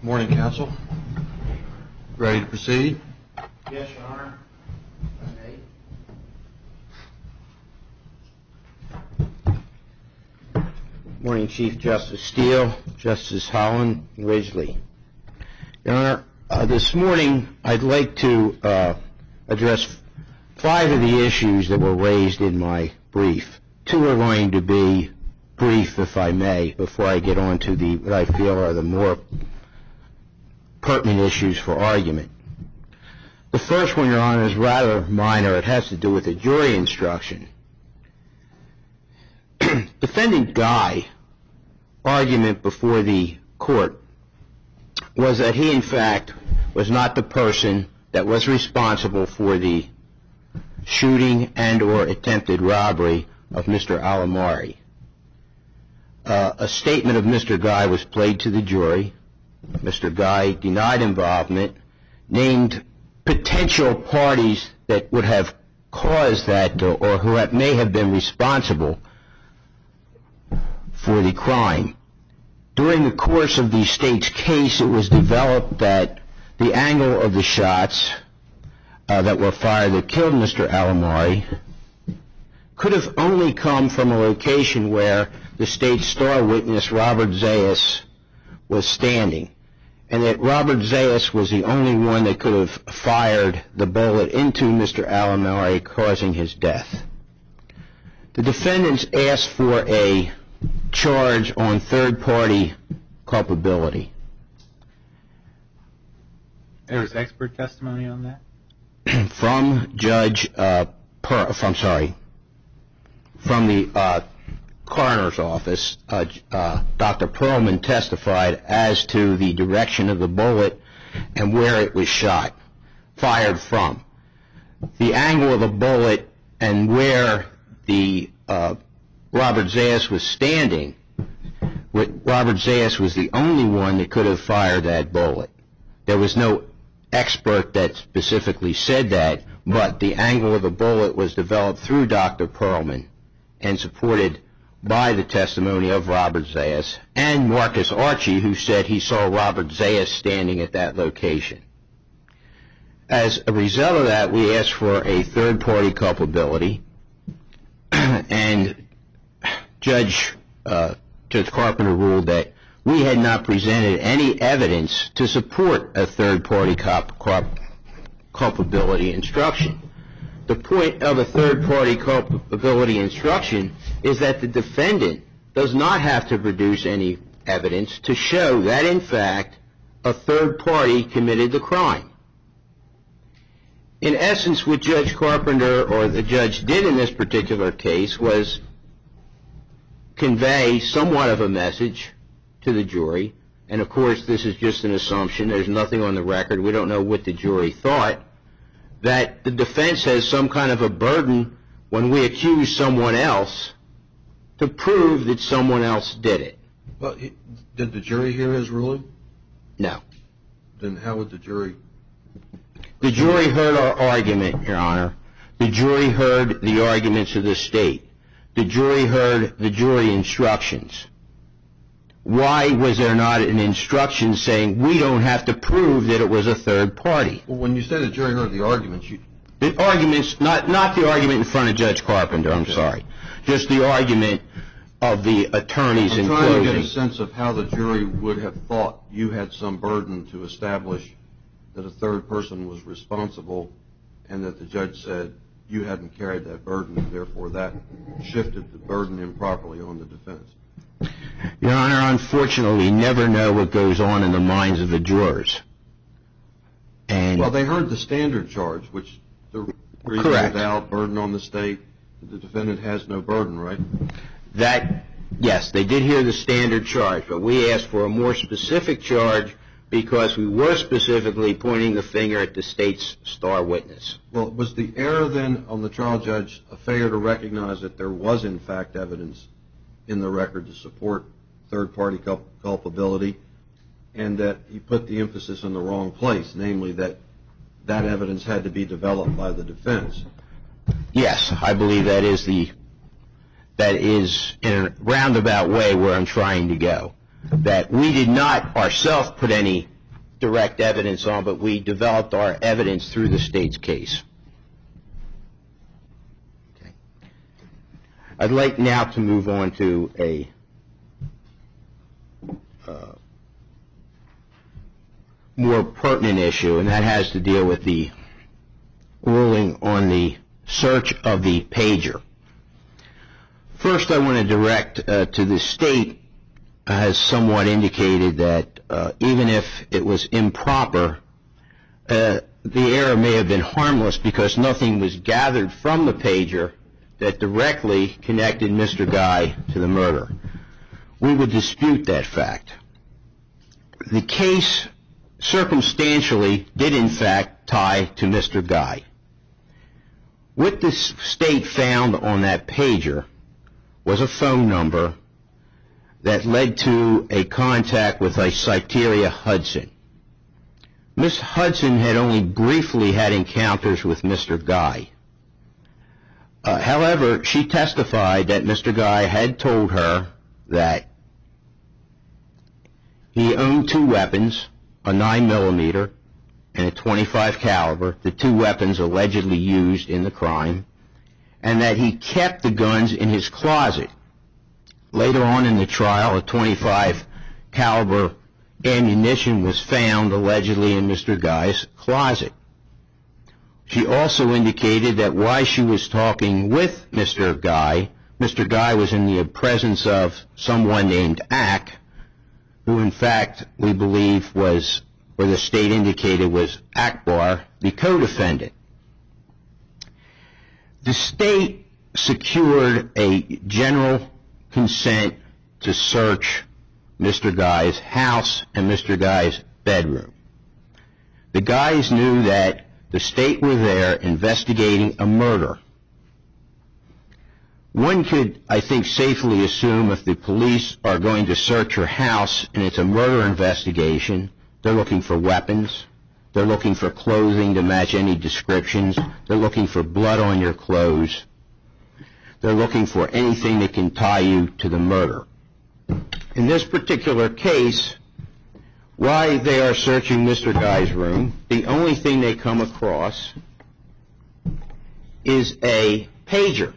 Morning, counsel. Ready to proceed? Yes, Your Honor. Morning, Chief Justice Steele, Justice Holland, Ridgely. Your Honor, this morning I'd like to address 5 of the issues that were raised in my brief. 2 are going to be brief, if I may, before I get on to what I feel are the more pertinent issues for argument. The first one, Your Honor, is rather minor. It has to do with the jury instruction. Defendant Guy argument before the court was that he, in fact, was not the person that was responsible for the shooting and or attempted robbery of Mr. Alamari. A statement of Mr. Guy was played to the jury. Mr. Guy denied involvement, named potential parties that would have caused that or who may have been responsible for the crime. During the course of the state's case, it was developed that the angle of the shots that were fired that killed Mr. Alamari could have only come from a location where the state's star witness, Robert Zayas, was standing, and that Robert Zayas was the only one that could have fired the bullet into Mr. Alamari, causing his death. The defendants asked for a charge on third-party culpability. There was expert testimony on that? From the coroner's office, Dr. Perlman testified as to the direction of the bullet and where it was fired from. The angle of the bullet and where the Robert Zayas was standing, Robert Zayas was the only one that could have fired that bullet. There was no expert that specifically said that, but the angle of the bullet was developed through Dr. Perlman and supported by the testimony of Robert Zayas and Marcus Archie, who said he saw Robert Zayas standing at that location. As a result of that, we asked for a third-party culpability, and Judge Carpenter ruled that we had not presented any evidence to support a third-party culpability instruction. The point of a third-party culpability instruction is that the defendant does not have to produce any evidence to show that, in fact, a third party committed the crime. In essence, what Judge Carpenter or the judge did in this particular case was convey somewhat of a message to the jury, and of course this is just an assumption. There's nothing on the record. We don't know what the jury thought, that the defense has some kind of a burden when we accuse someone else to prove that someone else did it. Well, did the jury hear his ruling? No. Then how would the jury? The jury heard our argument, Your Honor. The jury heard the arguments of the state. The jury heard the jury instructions. Why was there not an instruction saying we don't have to prove that it was a third party? Well, when you say the jury heard the arguments, the arguments, not the argument in front of Judge Carpenter, I'm sorry. Just the argument of the attorneys in closing. I'm trying to get a sense of how the jury would have thought you had some burden to establish that a third person was responsible, and that the judge said you hadn't carried that burden, and therefore that shifted the burden improperly on the defense. Your Honor, unfortunately, we never know what goes on in the minds of the jurors. Well, they heard the standard charge, which the reason without burden on the state, the defendant has no burden, right? Yes, they did hear the standard charge, but we asked for a more specific charge because we were specifically pointing the finger at the state's star witness. Well, was the error then on the trial judge a failure to recognize that there was, in fact, evidence in the record to support third-party culpability, and that he put the emphasis in the wrong place, namely that that evidence had to be developed by the defense? Yes, I believe that is in a roundabout way where I'm trying to go. That we did not ourselves put any direct evidence on, but we developed our evidence through the state's case. Okay. I'd like now to move on to a more pertinent issue, and that has to deal with the ruling on the search of the pager. First, I want to direct to the state has somewhat indicated that even if it was improper, the error may have been harmless because nothing was gathered from the pager that directly connected Mr. Guy to the murder. We would dispute that fact. The case circumstantially did in fact tie to Mr. Guy. What the state found on that pager was a phone number that led to a contact with a Cyteria Hudson. Miss Hudson had only briefly had encounters with Mr. Guy. However, she testified that Mr. Guy had told her that he owned two weapons, a 9mm and a .25 caliber, the two weapons allegedly used in the crime, and that he kept the guns in his closet. Later on in the trial, a .25 caliber ammunition was found allegedly in Mr. Guy's closet. She also indicated that while she was talking with Mr. Guy was in the presence of someone named Ack, who in fact we believe was, or the state indicated was Akbar, the co-defendant. The state secured a general consent to search Mr. Guy's house and Mr. Guy's bedroom. The guys knew that the state were there investigating a murder. One could, I think, safely assume if the police are going to search your house and it's a murder investigation, they're looking for weapons, they're looking for clothing to match any descriptions, they're looking for blood on your clothes, they're looking for anything that can tie you to the murder. In this particular case, while they are searching Mr. Guy's room, the only thing they come across is a pager.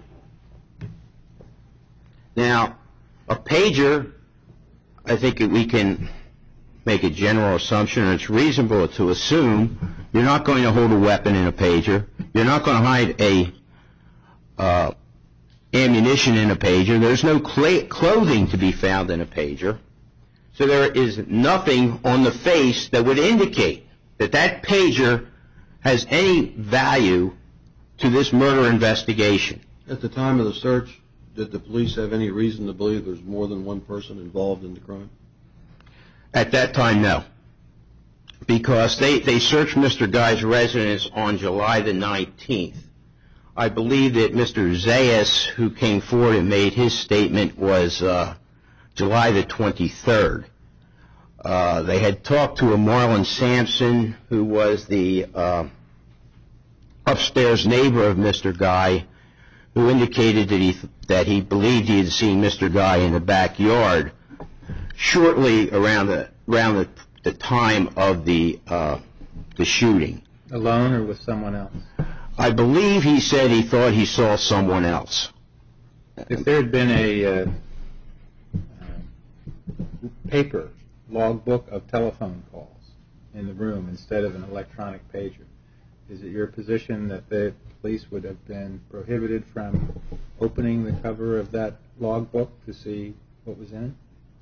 Now, a pager, I think we can make a general assumption, and it's reasonable to assume you're not going to hold a weapon in a pager, you're not going to hide a ammunition in a pager, there's no clothing to be found in a pager, so there is nothing on the face that would indicate that that pager has any value to this murder investigation. At the time of the search, did the police have any reason to believe there's more than one person involved in the crime? At that time, no. Because they searched Mr. Guy's residence on July the 19th. I believe that Mr. Zayas, who came forward and made his statement, was July the 23rd. They had talked to a Marlon Sampson, who was the upstairs neighbor of Mr. Guy, who indicated that he believed he had seen Mr. Guy in the backyard shortly around the time of the shooting. Alone or with someone else? I believe he said he thought he saw someone else. If there had been a paper logbook of telephone calls in the room instead of an electronic pager, is it your position that the police would have been prohibited from opening the cover of that logbook to see what was in it?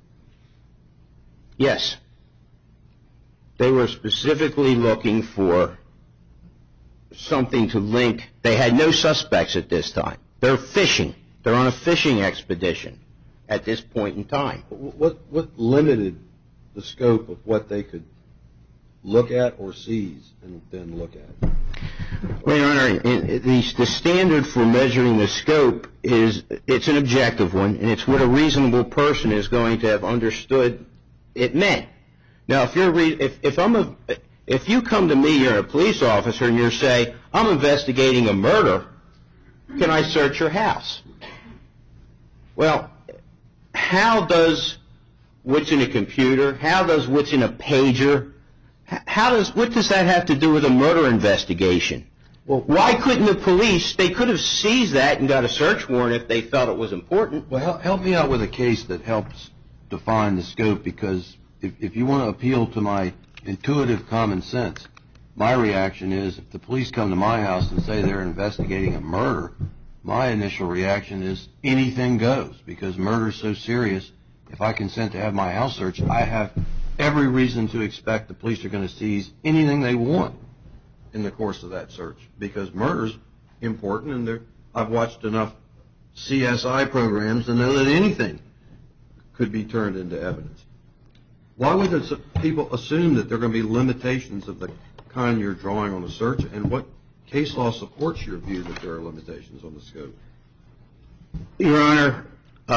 Yes. They were specifically looking for something to link. They had no suspects at this time. They're fishing. They're on a fishing expedition at this point in time. What limited the scope of what they could look at or seize and then look at? Well, Your Honor, the standard for measuring the scope is, it's an objective one, and it's what a reasonable person is going to have understood it meant. Now, if you come to me, you're a police officer, and you say, I'm investigating a murder, can I search your house? Well, how does what's in a computer, how does what's in a pager What does that have to do with a murder investigation? Well, why couldn't the police, they could have seized that and got a search warrant if they felt it was important. Well, help me out with a case that helps define the scope, because if you want to appeal to my intuitive common sense, my reaction is if the police come to my house and say they're investigating a murder, my initial reaction is anything goes, because murder is so serious. If I consent to have my house searched, I have every reason to expect the police are going to seize anything they want in the course of that search, because murder's important, and I've watched enough CSI programs to know that anything could be turned into evidence. Why would people assume that there are going to be limitations of the kind you're drawing on the search, and what case law supports your view that there are limitations on the scope? Your Honor,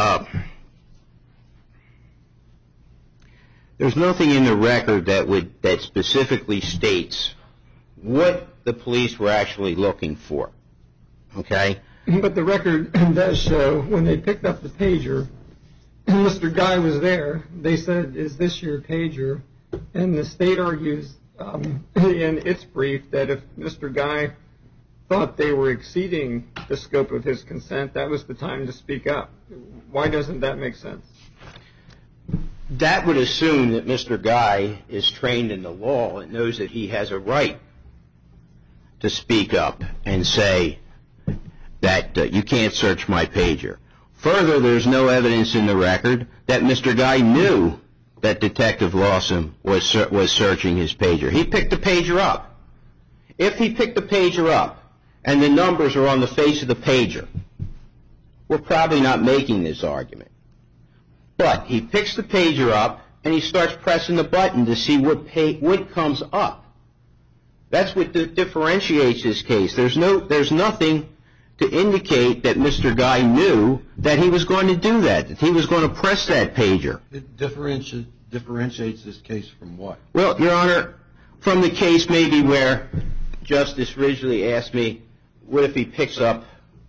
there's nothing in the record that specifically states what the police were actually looking for. Okay? But the record does show when they picked up the pager, and Mr. Guy was there, they said, "Is this your pager?" And the state argues in its brief that if Mr. Guy thought they were exceeding the scope of his consent, that was the time to speak up. Why doesn't that make sense? That would assume that Mr. Guy is trained in the law and knows that he has a right to speak up and say that you can't search my pager. Further, there's no evidence in the record that Mr. Guy knew that Detective Lawson was searching his pager. He picked the pager up. If he picked the pager up and the numbers are on the face of the pager, we're probably not making this argument. But he picks the pager up and he starts pressing the button to see what comes up. That's what differentiates this case. There's nothing to indicate that Mr. Guy knew that he was going to do that he was going to press that pager. It differentiates this case from what? Well, Your Honor, from the case maybe where Justice Ridgely asked me, what if he picks up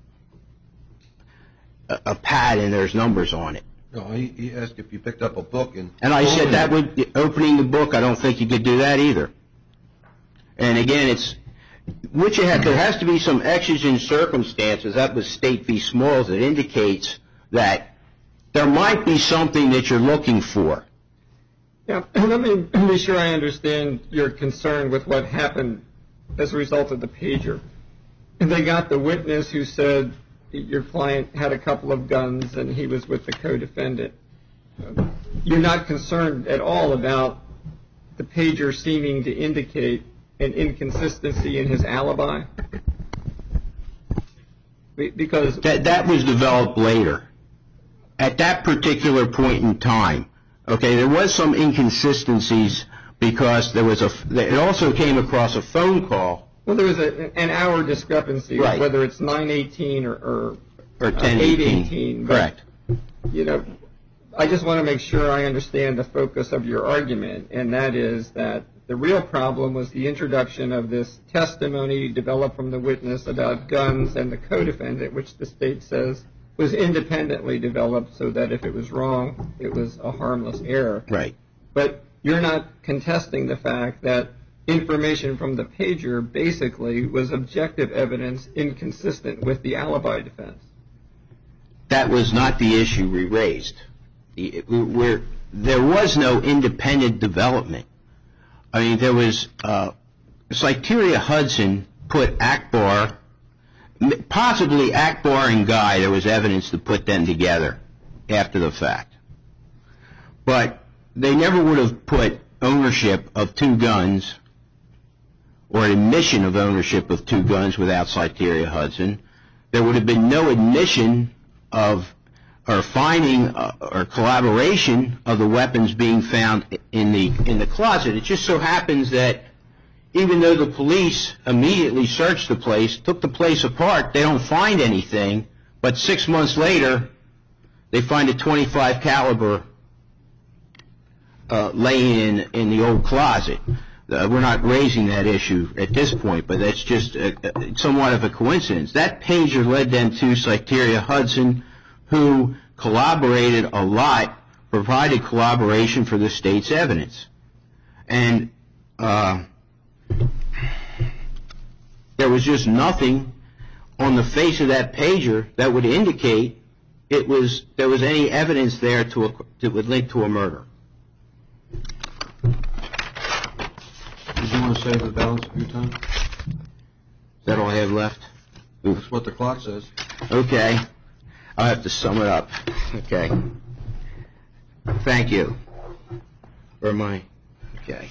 a pad and there's numbers on it? No, he asked if you picked up a book and I said that would, opening the book, I don't think you could do that either. And again, there has to be some exigent circumstances. That was State v. Smalls that indicates that there might be something that you're looking for. Yeah, let me be sure I understand your concern with what happened as a result of the pager. And they got the witness who said your client had a couple of guns and he was with the co-defendant. You're not concerned at all about the pager seeming to indicate an inconsistency in his alibi? Because that was developed later. At that particular point in time, okay, there was some inconsistencies because it also came across a phone call. Well, there was an hour discrepancy, right, whether it's 9:18 or 10:18. Correct. You know, I just want to make sure I understand the focus of your argument, and that is that the real problem was the introduction of this testimony developed from the witness about guns and the co-defendant, which the state says was independently developed so that if it was wrong, it was a harmless error. Right. But you're not contesting the fact that information from the pager basically was objective evidence inconsistent with the alibi defense. That was not the issue we raised. There was no independent development. I mean, there was Cyteria Hudson put Akbar, possibly Akbar and Guy, there was evidence to put them together after the fact. But they never would have put ownership of two guns or admission of ownership of two guns without Cyteria Hudson. There would have been no admission of or finding or collaboration of the weapons being found in the closet. It just so happens that even though the police immediately searched the place, took the place apart, they don't find anything, but 6 months later they find a .25 caliber laying in the old closet. We're not raising that issue at this point, but that's just somewhat of a coincidence. That pager led them to Cyteria Hudson, who collaborated a lot, provided collaboration for the state's evidence. And there was just nothing on the face of that pager that would indicate there was any evidence there that would link to a murder. Did you want to save the balance of your time? Is that all I have left? That's what the clock says. Okay. I'll have to sum it up. Okay. Thank you. Okay.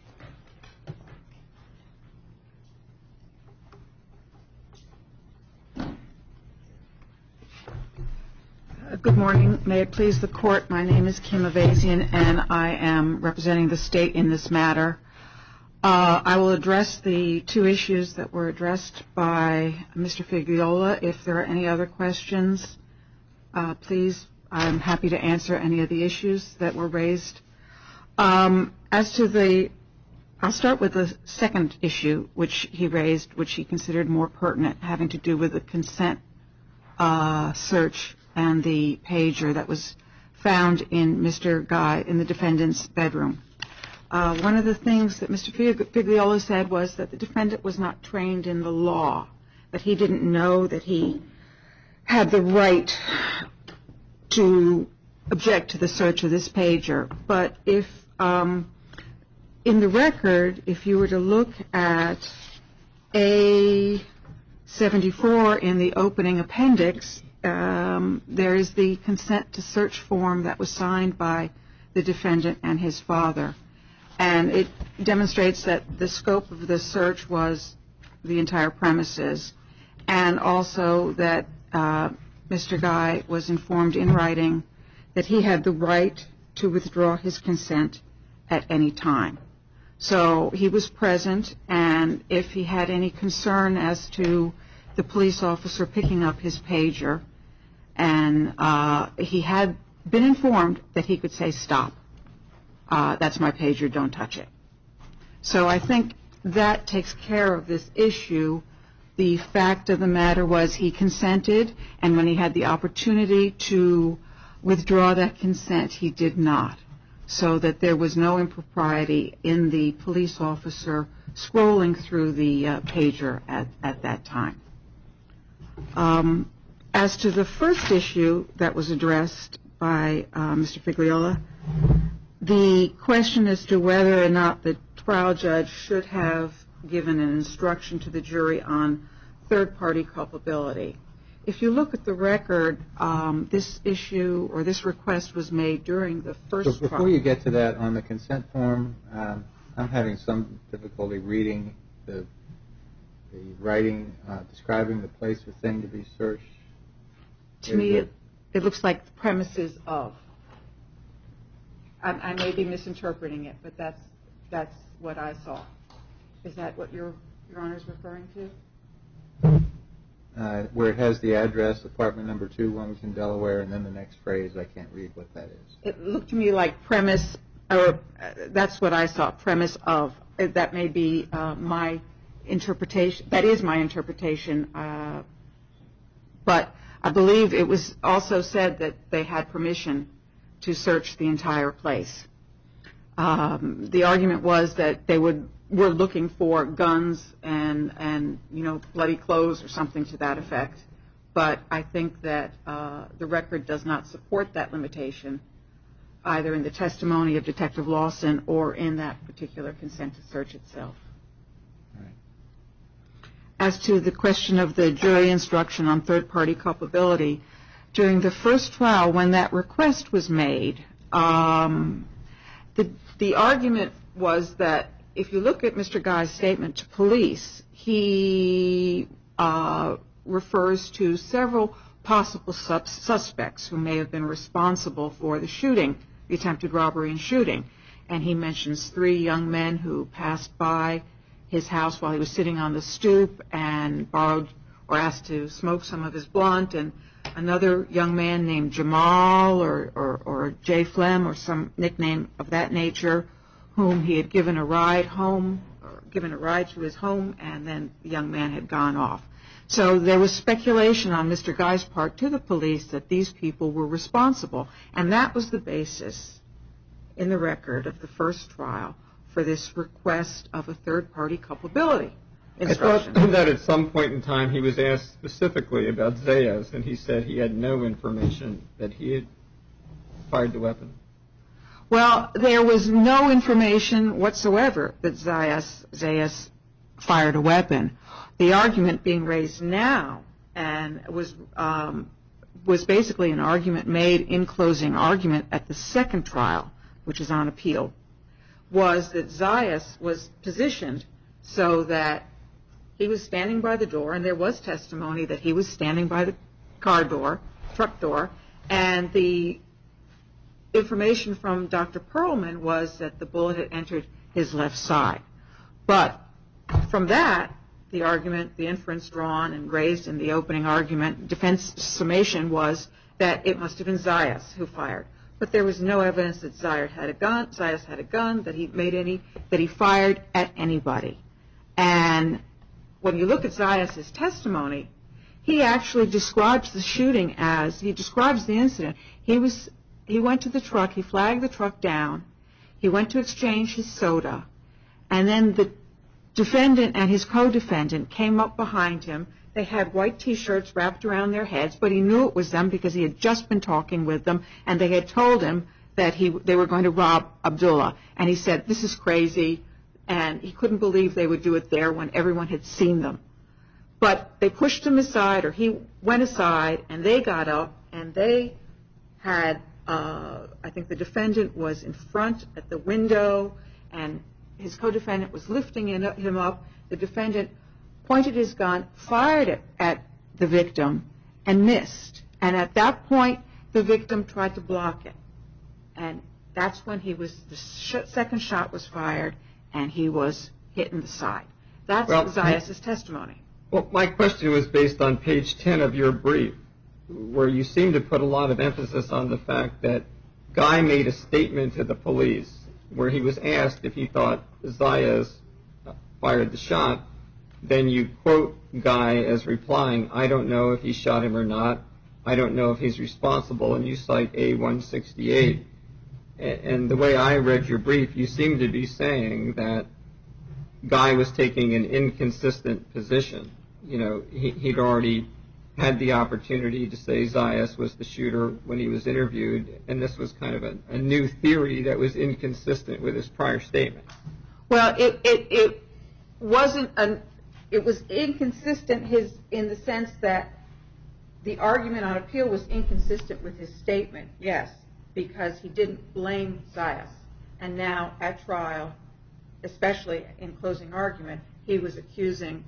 Good morning. May it please the Court, my name is Kim Avazian, and I am representing the State in this matter. I will address the two issues that were addressed by Mr. Figliola. If there are any other questions, please, I'm happy to answer any of the issues that were raised. I'll start with the second issue, which he raised, which he considered more pertinent, having to do with the consent search and the pager that was found in Mr. Guy, in the defendant's bedroom. One of the things that Mr. Figliola said was that the defendant was not trained in the law, that he didn't know that he had the right to object to the search of this pager. But if, in the record, if you were to look at A74 in the opening appendix, there is the consent to search form that was signed by the defendant and his father. And it demonstrates that the scope of the search was the entire premises, and also that Mr. Guy was informed in writing that he had the right to withdraw his consent at any time. So he was present, and if he had any concern as to the police officer picking up his pager, and he had been informed that he could say, "Stop. That's my pager, don't touch it." So I think that takes care of this issue. The fact of the matter was he consented, and when he had the opportunity to withdraw that consent, he did not. So that there was no impropriety in the police officer scrolling through the pager at that time. As to the first issue that was addressed by Mr. Figliola, the question as to whether or not the trial judge should have given an instruction to the jury on third-party culpability. If you look at the record, this issue or this request was made during the first trial. Before you get to that, on the consent form, I'm having some difficulty reading the writing describing the place or thing to be searched. To me, it looks like the premises of. I may be misinterpreting it, but that's what I saw. Is that what Your Honor is referring to? Where it has the address, apartment number 2, Wilmington, Delaware, and then the next phrase, I can't read what that is. It looked to me like premise, or that's what I saw, premise of. That may be my interpretation. That is my interpretation. But I believe it was also said that they had permission to search the entire place. The argument was that they were looking for guns and bloody clothes or something to that effect. But I think that the record does not support that limitation, either in the testimony of Detective Lawson or in that particular consent to search itself. Right. As to the question of the jury instruction on third-party culpability, during the first trial, when that request was made, the argument was that if you look at Mr. Guy's statement to police, he refers to several possible suspects who may have been responsible for the shooting, the attempted robbery and shooting. And he mentions 3 young men who passed by his house while he was sitting on the stoop and borrowed or asked to smoke some of his blunt, and another young man named Jamal or Jay Flem or some nickname of that nature, whom he had given a ride home, or given a ride to his home, and then the young man had gone off. So there was speculation on Mr. Guy's part to the police that these people were responsible, and that was the basis in the record of the first trial for this request of a third-party culpability I instruction. thought that at some point in time he was asked specifically about Zayas, and he said he had no information that he had fired the weapon. Well, there was no information whatsoever that Zayas fired a weapon. The argument being raised now and was basically an argument made in closing argument at the second trial, which is on appeal, was that Zayas was positioned so that he was standing by the door, and there was testimony that he was standing by the truck door, and the information from Dr. Perlman was that the bullet had entered his left side. But from that, the argument, the inference drawn and raised in the opening argument, defense summation was that it must have been Zayas who fired. But there was no evidence that Zayas had a gun, that he fired at anybody. And when you look at Zayas' testimony, he actually describes the shooting as, he describes the incident. He went to the truck, he flagged the truck down, he went to exchange his soda, and then the defendant and his co-defendant came up behind him. They had white T-shirts wrapped around their heads, but he knew it was them because he had just been talking with them, and they had told him that they were going to rob Abdullah. And he said, this is crazy, and he couldn't believe they would do it there when everyone had seen them. But they pushed him aside, or he went aside, and they got up, and they had, I think the defendant was in front at the window, and his co-defendant was lifting him up. The defendant pointed his gun, fired it at the victim, and missed. And at that point, the victim tried to block it. And that's when the second shot was fired, and he was hit in the side. That's Zayas' testimony. Well, my question was based on page 10 of your brief, where you seem to put a lot of emphasis on the fact that Guy made a statement to the police where he was asked if he thought Zayas fired the shot. Then you quote Guy as replying, I don't know if he shot him or not. I don't know if he's responsible, and you cite A168. And the way I read your brief, you seem to be saying that Guy was taking an inconsistent position. You know, he'd already had the opportunity to say Zayas was the shooter when he was interviewed, and this was kind of a new theory that was inconsistent with his prior statement. Well, it wasn't it was inconsistent in the sense that the argument on appeal was inconsistent with his statement, yes, because he didn't blame Zayas. And now at trial, especially in closing argument, he was accusing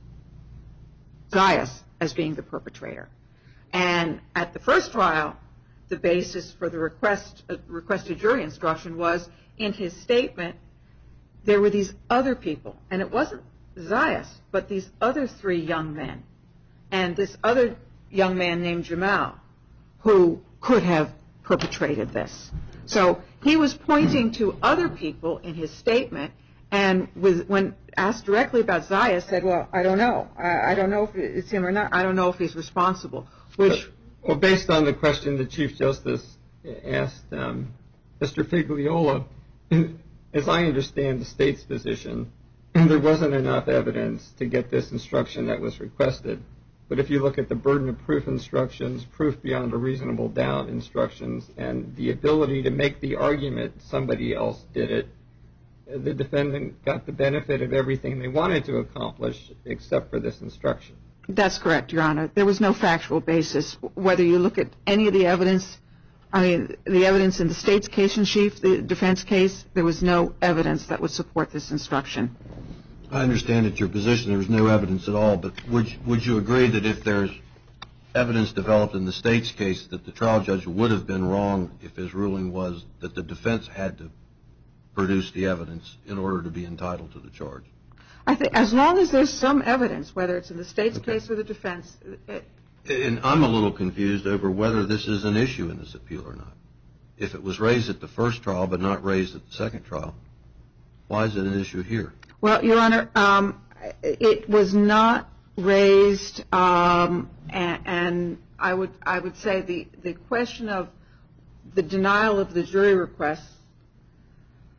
Zayas as being the perpetrator. And at the first trial, the basis for the requested jury instruction was in his statement, there were these other people, and it wasn't Zayas, but these other three young men, and this other young man named Jamal, who could have perpetrated this. So he was pointing to other people in his statement, and when asked directly about Zayas, said, well, I don't know. I don't know if it's him or not. I don't know if he's responsible. Well, based on the question the Chief Justice asked Mr. Figliola, as I understand the state's position, there wasn't enough evidence to get this instruction that was requested. But if you look at the burden of proof instructions, proof beyond a reasonable doubt instructions, and the ability to make the argument somebody else did it, the defendant got the benefit of everything they wanted to accomplish except for this instruction. That's correct, Your Honor. There was no factual basis. Whether you look at any of the evidence, the evidence in the state's case in chief, the defense case, there was no evidence that would support this instruction. I understand that your position, there was no evidence at all, but would you agree that if there's evidence developed in the state's case that the trial judge would have been wrong if his ruling was that the defense had to produce the evidence in order to be entitled to the charge? I think as long as there's some evidence, whether it's in the state's case or the defense. And I'm a little confused over whether this is an issue in this appeal or not. If it was raised at the first trial but not raised at the second trial, why is it an issue here? Well, Your Honor, it was not raised, and I would say the question of the denial of the jury request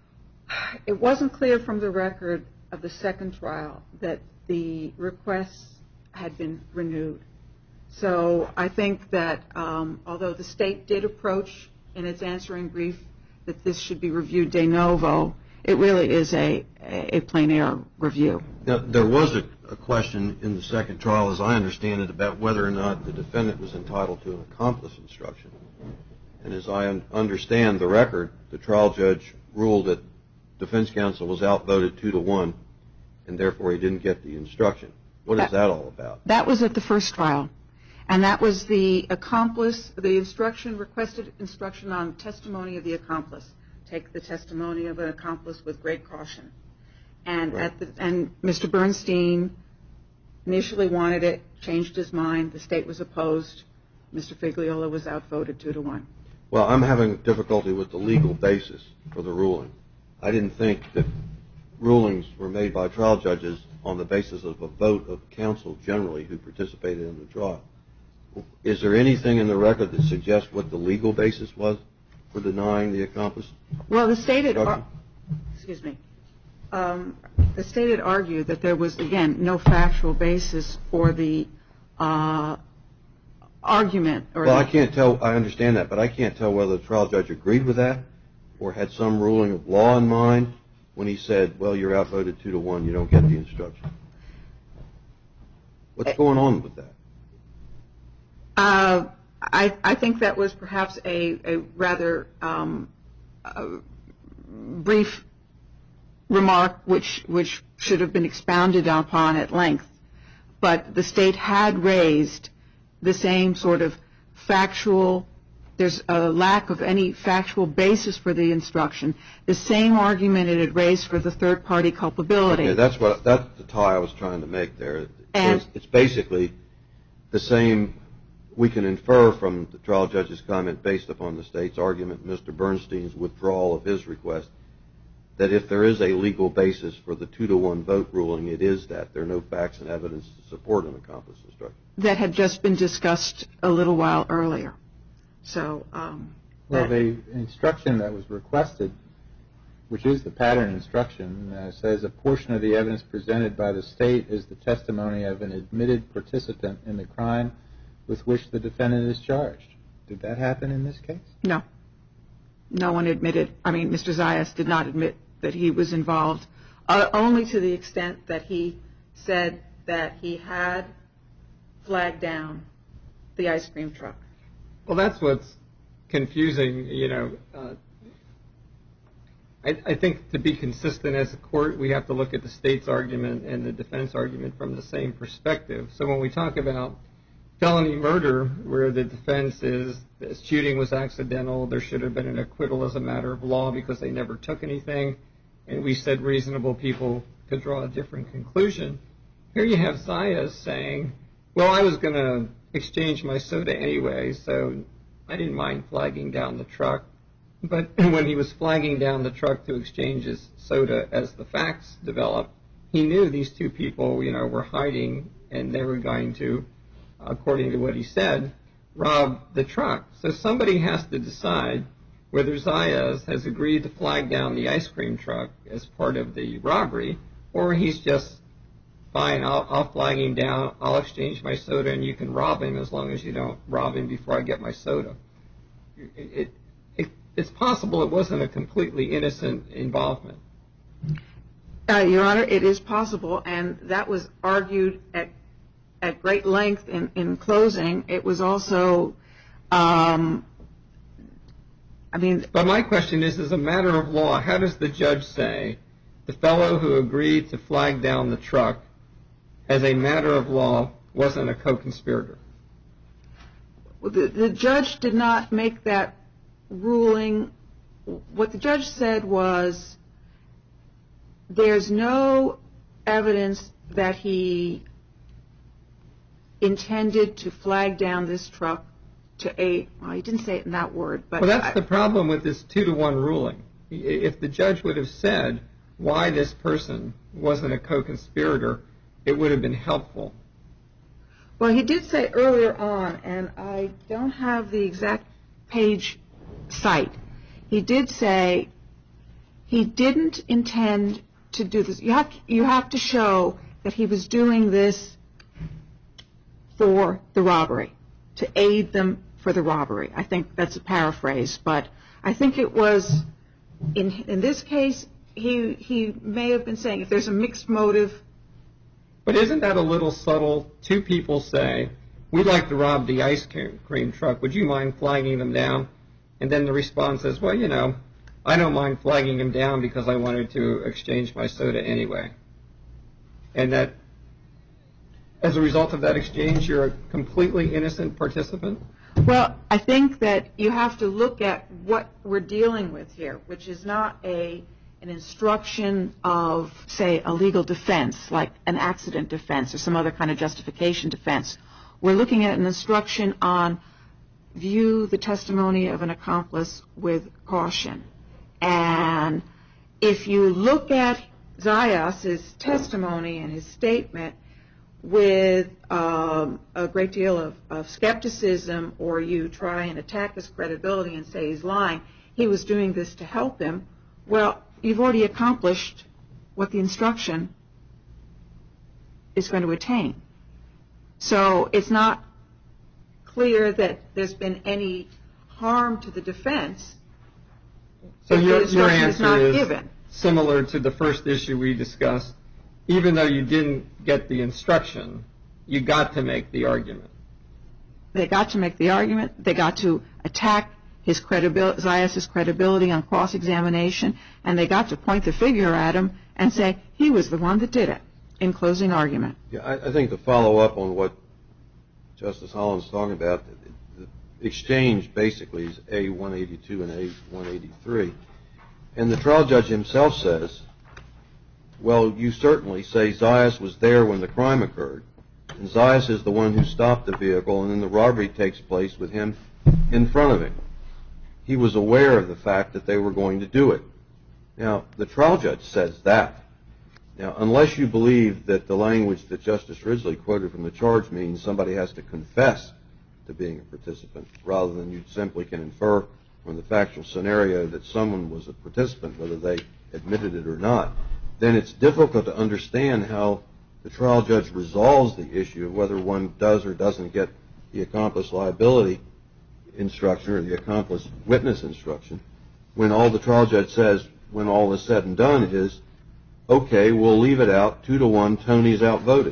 It wasn't clear from the record of the second trial that the requests had been renewed. So I think that although the state did approach in its answering brief that this should be reviewed de novo, it really is a plain error review. Now, there was a question in the second trial, as I understand it, about whether or not the defendant was entitled to an accomplice instruction. And as I understand the record, the trial judge ruled that defense counsel was outvoted 2-1, and therefore he didn't get the instruction. What is that all about? That was at the first trial. And that was the accomplice, the instruction, requested instruction on testimony of the accomplice. Take the testimony of an accomplice with great caution. And Right. and Mr. Bernstein initially wanted it, changed his mind. The state was opposed. Mr. Figliola was outvoted 2-1. Well, I'm having difficulty with the legal basis for the ruling. I didn't think that rulings were made by trial judges on the basis of a vote of counsel generally who participated in the trial. Is there anything in the record that suggests what the legal basis was for denying the accomplice? Well, the state had, instruction? the state had argued that there was, again, no factual basis for the argument. Well, I can't tell. I understand that, but I can't tell whether the trial judge agreed with that or had some ruling of law in mind when he said, well, you're outvoted 2-1, you don't get the instruction. What's going on with that? I think that was perhaps a rather brief remark which should have been expounded upon at length. But the state had raised the same sort of factual, there's a lack of any factual basis for the instruction, the same argument it had raised for the third-party culpability. Okay, that's the tie I was trying to make there. And it's basically the same. We can infer from the trial judge's comment based upon the state's argument, Mr. Bernstein's withdrawal of his request, that if there is a legal basis for the 2-1 vote ruling, it is that there are no facts and evidence to support an accomplice instruction. that had just been discussed a little while earlier. So, well, the instruction that was requested, which is the pattern instruction, says a portion of the evidence presented by the state is the testimony of an admitted participant in the crime with which the defendant is charged. Did that happen in this case? no. No one admitted. I mean, Mr. Zayas did not admit that he was involved, only to the extent that he said that he had flagged down the ice cream truck. Well, that's what's confusing, I think to be consistent as a court, we have to look at the state's argument and the defense argument from the same perspective. So when we talk about felony murder, where the defense is the shooting was accidental, there should have been an acquittal as a matter of law because they never took anything, and we said reasonable people could draw a different conclusion. Here you have Zayas saying, well, I was going to exchange my soda anyway, so I didn't mind flagging down the truck. But when he was flagging down the truck to exchange his soda, as the facts developed, he knew these two people, were hiding, and they were going to, according to what he said, rob the truck. So somebody has to decide whether Zayas has agreed to flag down the ice cream truck as part of the robbery, or he's just, fine, I'll flag him down, I'll exchange my soda, and you can rob him as long as you don't rob him before I get my soda. It's possible it wasn't a completely innocent involvement. Your Honor, it is possible, and that was argued at great length in closing. It was also, But my question is, as a matter of law, how does the judge say the fellow who agreed to flag down the truck, as a matter of law, wasn't a co-conspirator? the judge did not make that ruling. What the judge said was there's no evidence that he intended to flag down this truck he didn't say it in that word. But well, that's the problem with this 2-1 ruling. If the judge would have said why this person wasn't a co-conspirator, it would have been helpful. Well, he did say earlier on, and I don't have the exact page cite, he did say he didn't intend to do this. You have to show that he was doing this for the robbery, to aid them for the robbery. I think that's a paraphrase, but I think it was, in this case, he may have been saying if there's a mixed motive. But isn't that a little subtle? Two people say, we'd like to rob the ice cream truck. Would you mind flagging them down? And then the response is, well, I don't mind flagging them down because I wanted to exchange my soda anyway. And that, as a result of that exchange, you're a completely innocent participant? Well, I think that you have to look at what we're dealing with here, which is not an instruction of, say, a legal defense, like an accident defense or some other kind of justification defense. We're looking at an instruction on view the testimony of an accomplice with caution. And if you look at Zayas' testimony and his statement with a great deal of skepticism, or you try and attack his credibility and say he's lying, he was doing this to help him, well, you've already accomplished what the instruction is going to attain. So it's not clear that there's been any harm to the defense. So your instruction is not answer is given. Similar to the first issue we discussed. Even though you didn't get the instruction, you got to make the argument. They got to make the argument. They got to attack his credibility, Zayas' credibility on cross-examination, and they got to point the finger at him and say he was the one that did it in closing argument. Yeah, I think to follow up on what Justice Holland's talking about, the exchange basically is A182 and A183. And the trial judge himself says, well, you certainly say Zayas was there when the crime occurred, and Zayas is the one who stopped the vehicle, and then the robbery takes place with him in front of him. He was aware of the fact that they were going to do it. Now, the trial judge says that. Now, unless you believe that the language that Justice Ridley quoted from the charge means somebody has to confess to being a participant, rather than you simply can infer from the factual scenario that someone was a participant, whether they admitted it or not, then it's difficult to understand how the trial judge resolves the issue of whether one does or doesn't get the accomplice liability instruction or the accomplice witness instruction, when all the trial judge says, when all is said and done, is, okay, we'll leave it out, 2-1, Tony's outvoted.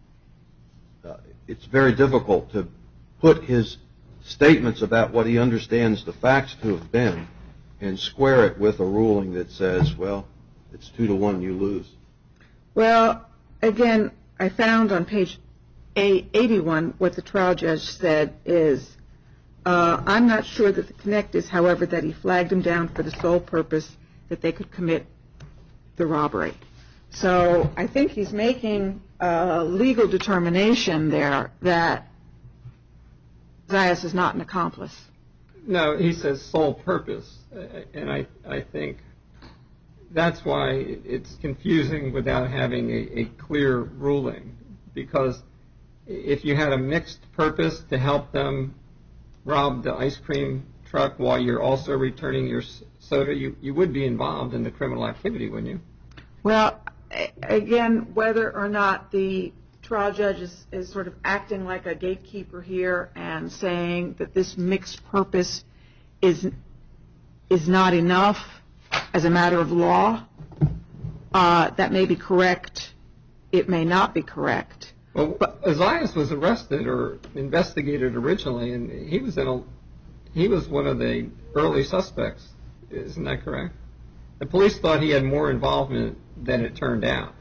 It's very difficult to put his statements about what he understands the facts to have been and square it with a ruling that says, well, it's 2-1, you lose. Well, again, I found on page 81 what the trial judge said is, I'm not sure that the connect is, however, that he flagged him down for the sole purpose that they could commit the robbery. So I think he's making a legal determination there that Zayas is not an accomplice. No, he says sole purpose, and I think that's why it's confusing without having a clear ruling, because if you had a mixed purpose to help them rob the ice cream truck while you're also returning your soda, you would be involved in the criminal activity, wouldn't you? Well, again, whether or not the trial judge is sort of acting like a gatekeeper here and saying that this mixed purpose is not enough as a matter of law, that may be correct. It may not be correct. Well, Zayas was arrested or investigated originally, and he was one of the early suspects. Isn't that correct? The police thought he had more involvement than it turned out.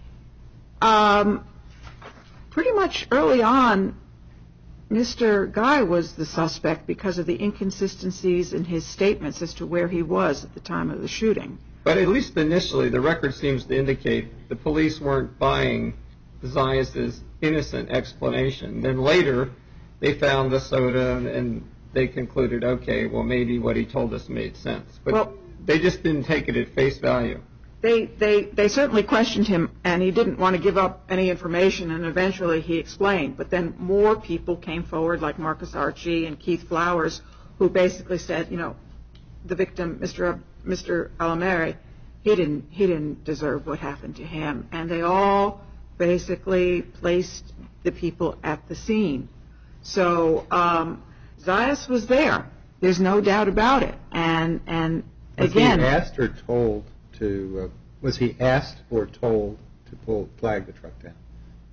Pretty much early on, Mr. Guy was the suspect because of the inconsistencies in his statements as to where he was at the time of the shooting. But at least initially, the record seems to indicate the police weren't buying Zayas' innocent explanation. Then later, they found the soda and they concluded, okay, well, maybe what he told us made sense. But they just didn't take it at face value. They certainly questioned him, and he didn't want to give up any information, and eventually he explained. But then more people came forward, like Marcus Archie and Keith Flowers, who basically said, the victim, Mr. Alamere, he didn't deserve what happened to him. And they all basically placed the people at the scene. So Zayas was there. There's no doubt about it. And again, was he asked or told to? Was he asked or told to flag the truck down?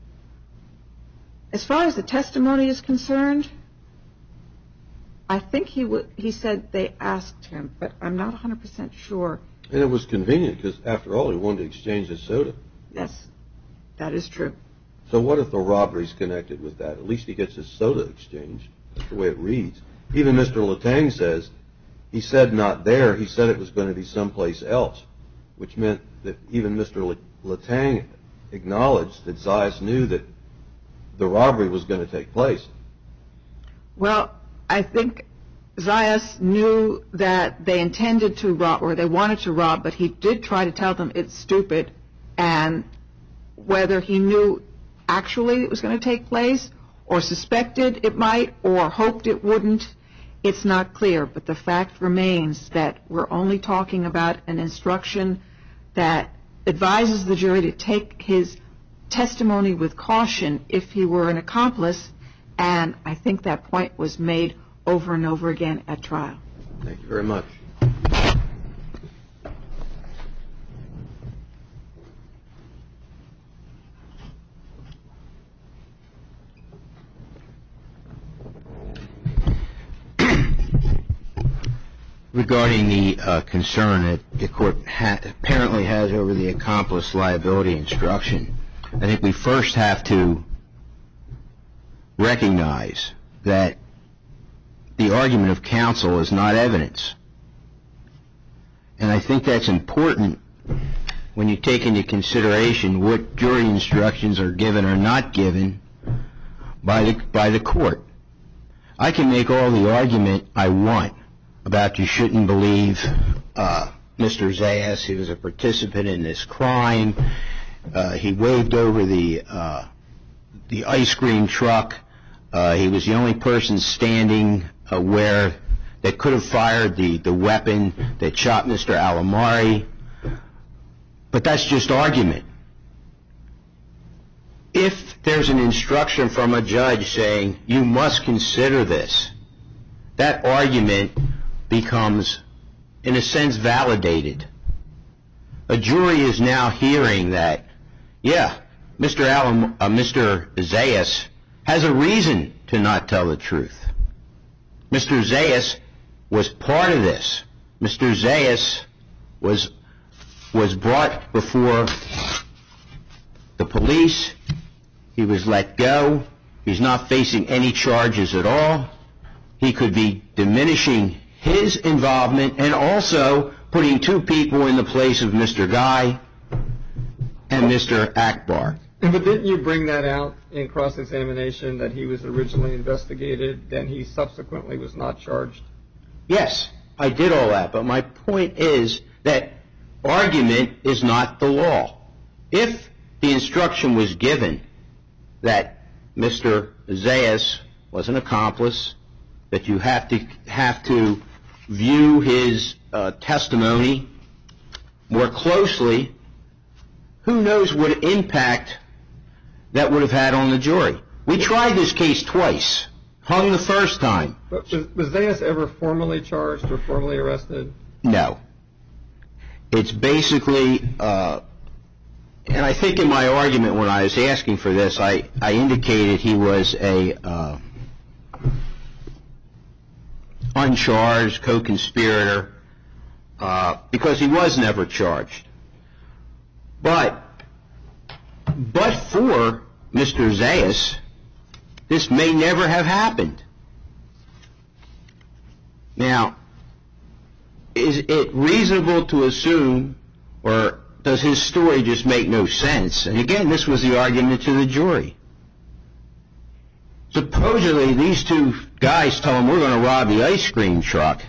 As far as the testimony is concerned, I think he said they asked him, but I'm not 100% sure. And it was convenient because, after all, he wanted to exchange his soda. Yes, that is true. So what if the robbery's connected with that? At least he gets his soda exchanged. That's the way it reads. Even Mr. Latang says, he said not there, he said it was going to be someplace else, which meant that even Mr. Latang acknowledged that Zayas knew that the robbery was going to take place. Well, I think Zayas knew that they intended to rob, or they wanted to rob, but he did try to tell them it's stupid, and whether he knew actually it was going to take place, or suspected it might, or hoped it wouldn't, it's not clear. But the fact remains that we're only talking about an instruction that advises the jury to take his testimony with caution if he were an accomplice, and I think that point was made over and over again at trial. Thank you very much. Regarding the concern that the court apparently has over the accomplice liability instruction, I think we first have to recognize that the argument of counsel is not evidence. And I think that's important when you take into consideration what jury instructions are given or not given by the court. I can make all the argument I want about you shouldn't believe Mr. Zayas. He was a participant in this crime. He waved over the ice cream truck. He was the only person standing where they could have fired the weapon that shot Mr. Alamari. But that's just argument. If there's an instruction from a judge saying you must consider this, that argument becomes, in a sense, validated. A jury is now hearing that, yeah, Mr. Zayas has a reason to not tell the truth. Mr. Zayas was part of this. Mr. Zayas was brought before the police. He was let go. He's not facing any charges at all. He could be diminishing his involvement and also putting two people in the place of Mr. Guy and Mr. Akbar. But didn't you bring that out in cross-examination, that he was originally investigated, then he subsequently was not charged? Yes, I did all that, but my point is that argument is not the law. If the instruction was given that Mr. Zayas was an accomplice, that you have to view his testimony more closely, who knows what impact that would have had on the jury. We tried this case twice, hung the first time. But was Zayas ever formally charged or formally arrested? No. It's basically, and I think in my argument when I was asking for this, I indicated he was a uncharged co-conspirator because he was never charged. But for Mr. Zayas, this may never have happened. Now, is it reasonable to assume, or does his story just make no sense? And again, this was the argument to the jury. Supposedly, these two guys tell him, we're going to rob the ice cream truck.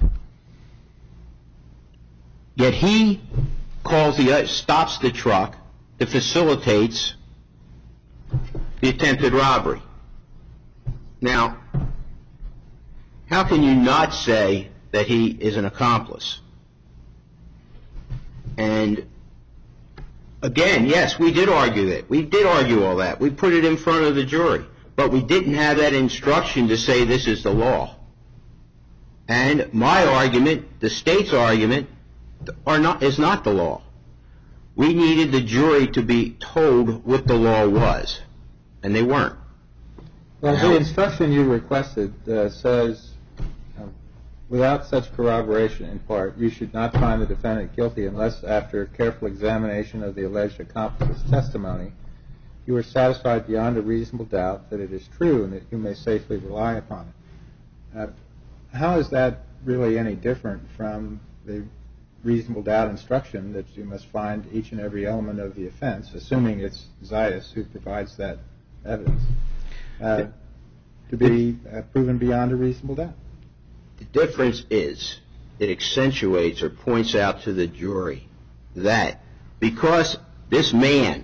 Yet he stops the truck that facilitates the attempted robbery. Now, how can you not say that he is an accomplice? And again, yes, we did argue that. We did argue all that. We put it in front of the jury. But we didn't have that instruction to say this is the law. And my argument, the state's argument, is not the law. We needed the jury to be told what the law was, and they weren't. Well, the instruction you requested says, without such corroboration in part, you should not find the defendant guilty unless, after careful examination of the alleged accomplice's testimony, you are satisfied beyond a reasonable doubt that it is true and that you may safely rely upon it. How is that really any different from the reasonable doubt instruction that you must find each and every element of the offense, assuming it's Zayas who provides that evidence, to be proven beyond a reasonable doubt? The difference is it accentuates or points out to the jury that because this man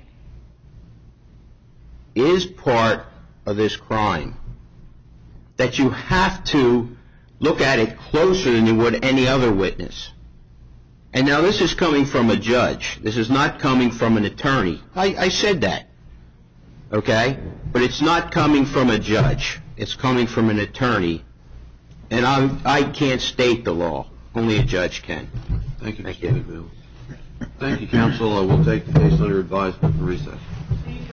is part of this crime, that you have to look at it closer than you would any other witness. And now this is coming from a judge. This is not coming from an attorney. I said that, okay? But it's not coming from a judge. It's coming from an attorney. And I can't state the law. Only a judge can. Thank you, Mr. McMill. Thank you, counsel. We'll take the case under advisement for recess.